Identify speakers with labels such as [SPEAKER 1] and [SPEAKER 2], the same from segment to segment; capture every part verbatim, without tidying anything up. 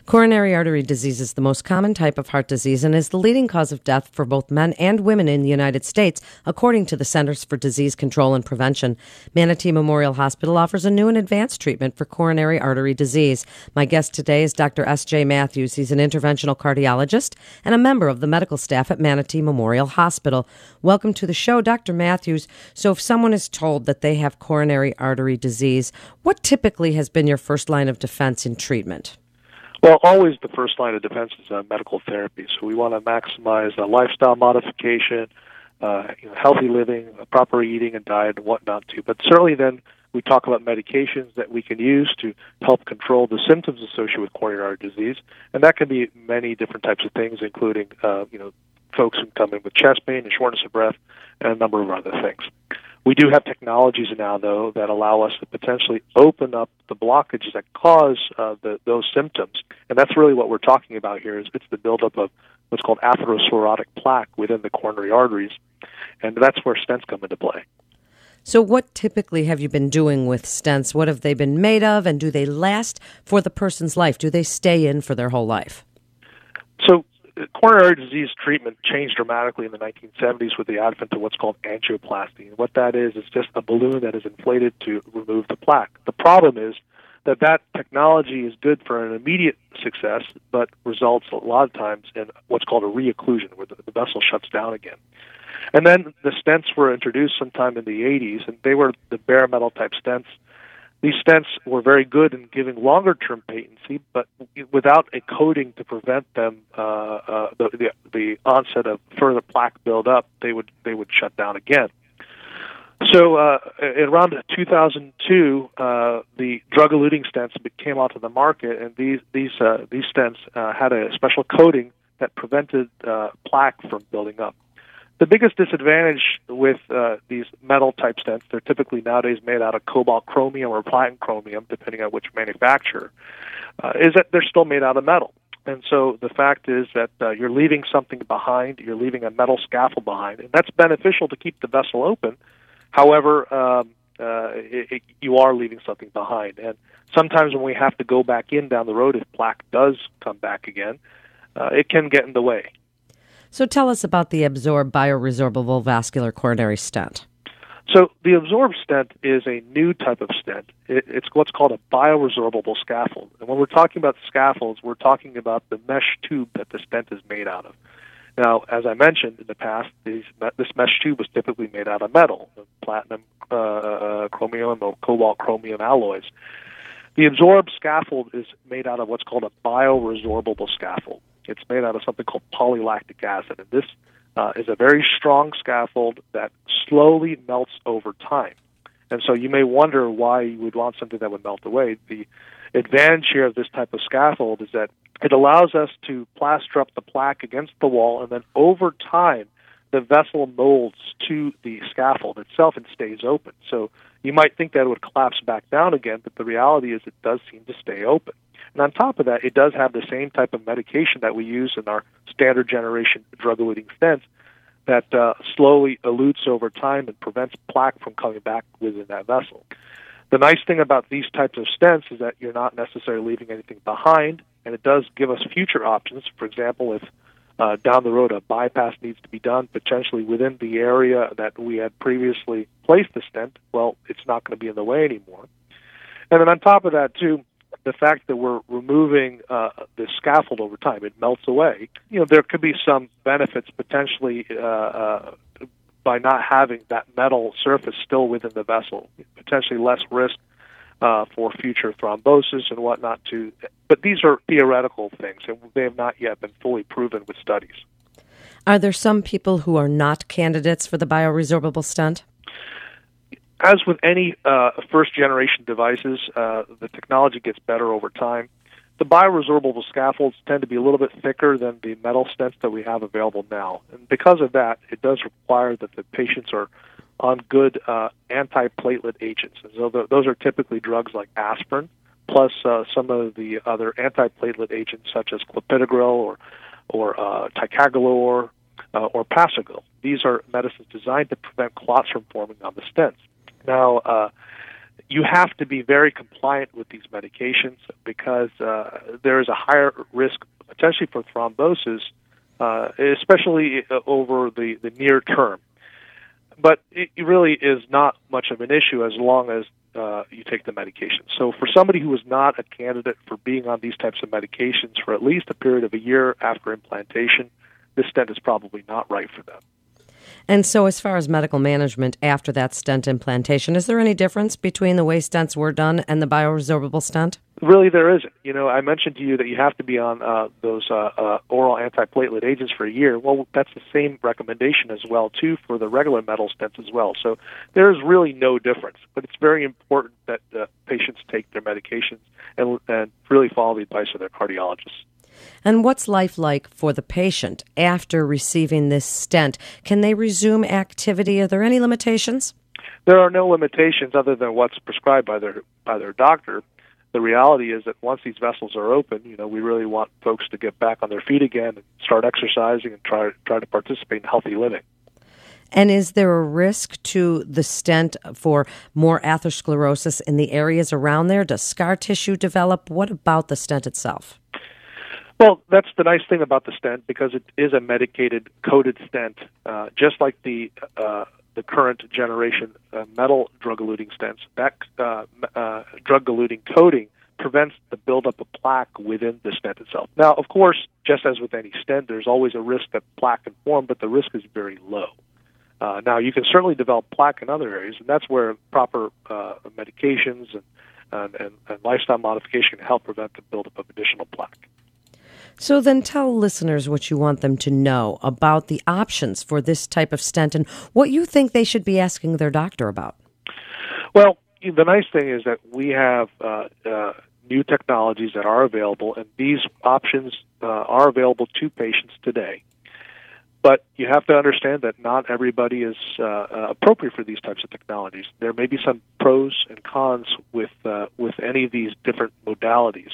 [SPEAKER 1] Coronary artery disease is the most common type of heart disease and is the leading cause of death for both men and women in the United States, according to the Centers for Disease Control and Prevention. Manatee Memorial Hospital offers a new and advanced treatment for coronary artery disease. My guest today is Doctor S J Matthews. He's an interventional cardiologist and a member of the medical staff at Manatee Memorial Hospital. Welcome to the show, Doctor Matthews. So if someone is told that they have coronary artery disease, what typically has been your first line of defense in treatment?
[SPEAKER 2] Well, always the first line of defense is uh, medical therapy. So we want to maximize uh, lifestyle modification, uh, you know, healthy living, uh, proper eating and diet and whatnot too. But certainly then we talk about medications that we can use to help control the symptoms associated with coronary artery disease. And that can be many different types of things, including, uh, you know, folks who come in with chest pain and shortness of breath and a number of other things. We do have technologies now, though, that allow us to potentially open up the blockages that cause uh, the, those symptoms. And that's really what we're talking about here, is it's the buildup of what's called atherosclerotic plaque within the coronary arteries. And that's where stents come into play.
[SPEAKER 1] So what typically have you been doing with stents? What have they been made of, and do they last for the person's life? Do they stay in for their whole life?
[SPEAKER 2] So coronary artery disease treatment changed dramatically in the nineteen seventies with the advent of what's called angioplasty. And what that is is just a balloon that is inflated to remove the plaque. The problem is that that technology is good for an immediate success, but results a lot of times in what's called a reocclusion, where the, the vessel shuts down again. And then the stents were introduced sometime in the eighties, and they were the bare metal type stents. These stents were very good in giving longer-term patency, but without a coating to prevent them, uh, uh, the, the the onset of further plaque buildup, they would they would shut down again. So, uh, around two thousand two, uh, the drug-eluting stents came onto the market, and these these uh, these stents uh, had a special coating that prevented uh, plaque from building up. The biggest disadvantage with uh, these metal-type stents, they're typically nowadays made out of cobalt chromium or platinum chromium, depending on which manufacturer, uh, is that they're still made out of metal. And so the fact is that uh, you're leaving something behind, you're leaving a metal scaffold behind, and that's beneficial to keep the vessel open. However, um, uh, it, it, you are leaving something behind. And sometimes when we have to go back in down the road, if plaque does come back again, uh, it can get in the way.
[SPEAKER 1] So tell us about the Absorb bioresorbable vascular coronary stent.
[SPEAKER 2] So the Absorb stent is a new type of stent. It, it's what's called a bioresorbable scaffold. And when we're talking about scaffolds, we're talking about the mesh tube that the stent is made out of. Now, as I mentioned in the past, these, this mesh tube was typically made out of metal, platinum, uh, uh, chromium, or cobalt chromium alloys. The Absorb scaffold is made out of what's called a bioresorbable scaffold. It's made out of something called polylactic acid, and this uh, is a very strong scaffold that slowly melts over time. And so you may wonder why you would want something that would melt away. The advantage here of this type of scaffold is that it allows us to plaster up the plaque against the wall, and then over time, the vessel molds to the scaffold itself and stays open. So you might think that it would collapse back down again, but the reality is it does seem to stay open. And on top of that, it does have the same type of medication that we use in our standard generation drug-eluting stents that uh, slowly elutes over time and prevents plaque from coming back within that vessel. The nice thing about these types of stents is that you're not necessarily leaving anything behind, and it does give us future options. For example, if uh, down the road a bypass needs to be done, potentially within the area that we had previously placed the stent, well, it's not going to be in the way anymore. And then on top of that, too, the fact that we're removing uh, the scaffold over time, it melts away. You know, there could be some benefits potentially uh, uh, by not having that metal surface still within the vessel, potentially less risk uh, for future thrombosis and whatnot too. But these are theoretical things, and they have not yet been fully proven with studies.
[SPEAKER 1] Are there some people who are not candidates for the bioresorbable stent?
[SPEAKER 2] As with any uh, first-generation devices, uh, the technology gets better over time. The bioresorbable scaffolds tend to be a little bit thicker than the metal stents that we have available now. And because of that, it does require that the patients are on good uh, antiplatelet agents. And so the, those are typically drugs like aspirin, plus uh, some of the other antiplatelet agents such as clopidogrel or, or uh, ticagrelor uh, or Passagil. These are medicines designed to prevent clots from forming on the stents. Now, uh, you have to be very compliant with these medications because uh, there is a higher risk potentially for thrombosis, uh, especially over the, the near term. But it really is not much of an issue as long as uh, you take the medication. So for somebody who is not a candidate for being on these types of medications for at least a period of a year after implantation, this stent is probably not right for them.
[SPEAKER 1] And so as far as medical management after that stent implantation, is there any difference between the way stents were done and the bioresorbable stent?
[SPEAKER 2] Really, there isn't. You know, I mentioned to you that you have to be on uh, those uh, uh, oral antiplatelet agents for a year. Well, that's the same recommendation as well, too, for the regular metal stents as well. So there's really no difference. But it's very important that uh, patients take their medications and, and really follow the advice of their cardiologists.
[SPEAKER 1] And what's life like for the patient after receiving this stent? Can they resume activity? Are there any limitations?
[SPEAKER 2] There are no limitations other than what's prescribed by their by their doctor. The reality is that once these vessels are open, you know, we really want folks to get back on their feet again and start exercising and try try to participate in healthy living.
[SPEAKER 1] And is there a risk to the stent for more atherosclerosis in the areas around there? Does scar tissue develop? What about the stent itself?
[SPEAKER 2] Well, that's the nice thing about the stent because it is a medicated coated stent, uh, just like the uh, the current generation uh, metal drug-eluting stents. That uh, uh, drug-eluting coating prevents the buildup of plaque within the stent itself. Now, of course, just as with any stent, there's always a risk that plaque can form, but the risk is very low. Uh, now, you can certainly develop plaque in other areas, and that's where proper uh, medications and, and, and, and lifestyle modification can help prevent the buildup of additional plaque.
[SPEAKER 1] So then tell listeners what you want them to know about the options for this type of stent and what you think they should be asking their doctor about.
[SPEAKER 2] Well, the nice thing is that we have uh, uh, new technologies that are available, and these options uh, are available to patients today. But you have to understand that not everybody is uh, uh, appropriate for these types of technologies. There may be some pros and cons with uh, with any of these different modalities.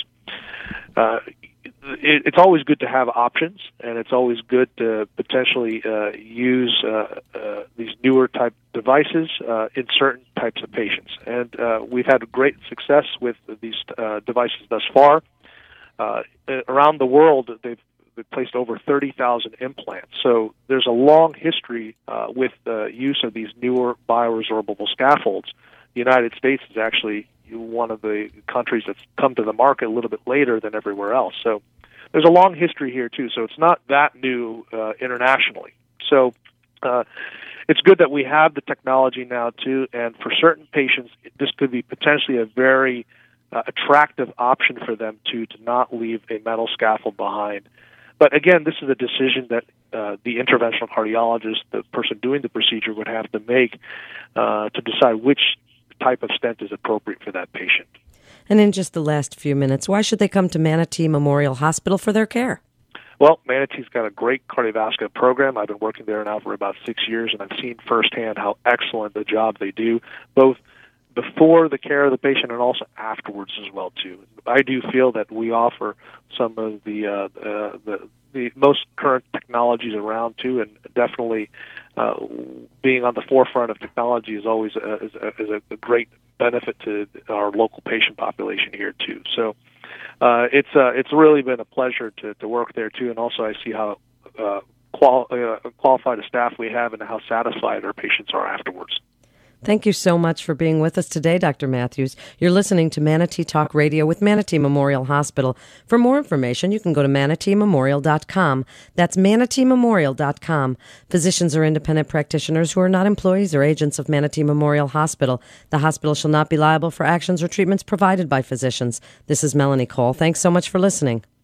[SPEAKER 2] Uh, it, it's always good to have options, and it's always good to potentially uh, use uh, uh, these newer type devices uh, in certain types of patients. And uh, we've had great success with these uh, devices thus far. Uh, around the world, they've They've placed over thirty thousand implants. So there's a long history uh, with the use of these newer bioresorbable scaffolds. The United States is actually one of the countries that's come to the market a little bit later than everywhere else. So there's a long history here, too. So it's not that new uh, internationally. So uh, it's good that we have the technology now, too. And for certain patients, this could be potentially a very uh, attractive option for them, too, to not leave a metal scaffold behind. But again, this is a decision that uh, the interventional cardiologist, the person doing the procedure, would have to make uh, to decide which type of stent is appropriate for that patient.
[SPEAKER 1] And in just the last few minutes, why should they come to Manatee Memorial Hospital for their care?
[SPEAKER 2] Well, Manatee's got a great cardiovascular program. I've been working there now for about six years, and I've seen firsthand how excellent the job they do, both before the care of the patient and also afterwards as well, too. I do feel that we offer some of the uh, uh, the, the most current technologies around, too, and definitely uh, being on the forefront of technology is always a, is a, is a great benefit to our local patient population here, too. So uh, it's uh, it's really been a pleasure to, to work there, too, and also I see how uh, qual- uh, qualified a staff we have and how satisfied our patients are afterwards.
[SPEAKER 1] Thank you so much for being with us today, Doctor Matthews. You're listening to Manatee Talk Radio with Manatee Memorial Hospital. For more information, you can go to manatee memorial dot com. That's manatee memorial dot com. Physicians are independent practitioners who are not employees or agents of Manatee Memorial Hospital. The hospital shall not be liable for actions or treatments provided by physicians. This is Melanie Cole. Thanks so much for listening.